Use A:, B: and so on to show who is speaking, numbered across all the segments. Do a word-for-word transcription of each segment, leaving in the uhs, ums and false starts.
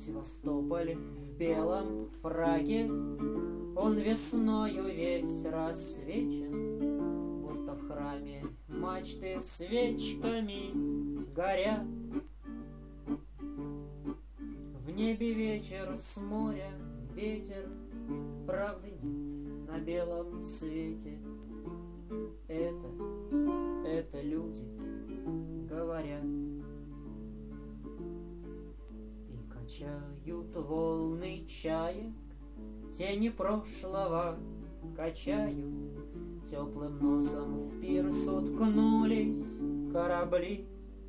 A: Севастополь в белом фраке, он весною весь рассвечен, будто в храме мачты свечками горят. В небе вечер, с моря ветер, правды нет на белом свете. Это, это люди говорят. И качают волны чаек, тени прошлого качают, теплым носом в пирс уткнулись корабли.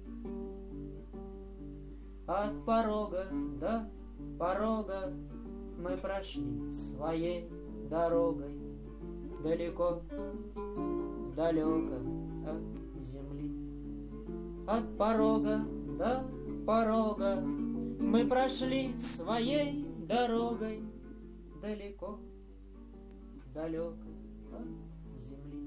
A: От порога до порога мы прошли своей дорогой, далеко, далеко от земли. От порога до порога мы прошли своей дорогой, далеко, далеко от земли.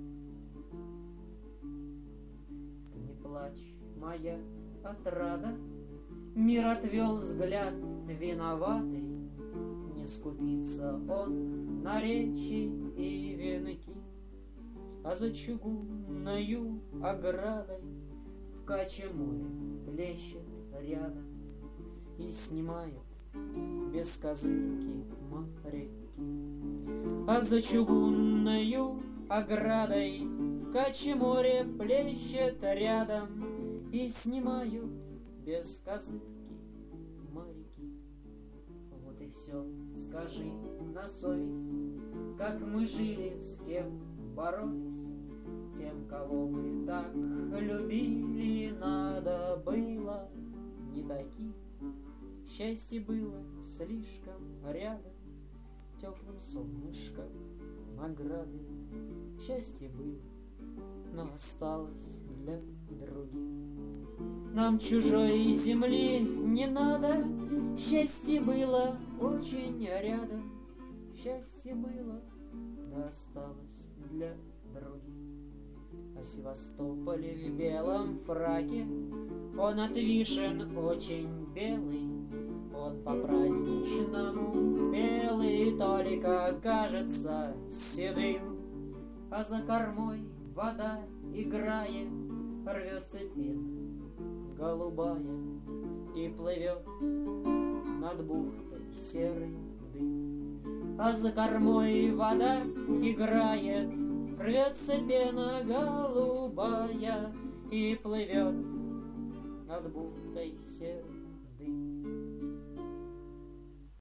A: Ты не плачь, моя отрада, мир отвел взгляд виноватый. Не скупится он на речи и венки, а за чугунною оградой в каче море плещет рядом и снимают без козырки моряки. А за чугунною оградой в каче море плещет рядом и снимают без козырки моряки. Вот и все, скажи на совесть, как мы жили, с кем боролись. Тем, кого мы так любили, надо было не таких. Счастье было слишком рядом, теплым солнышком награды. Счастье было, но осталось для других. Нам чужой земли не надо, счастье было очень рядом. Счастье было, да осталось для других. А Севастополь в белом фраке, он от вишен очень белый, он по-праздничному белый, только кажется седым. А за кормой вода играет, рвется пена голубая и плывет над бухтой серый дым. А за кормой вода играет, рвется пена голубая и плывет над бухтой серый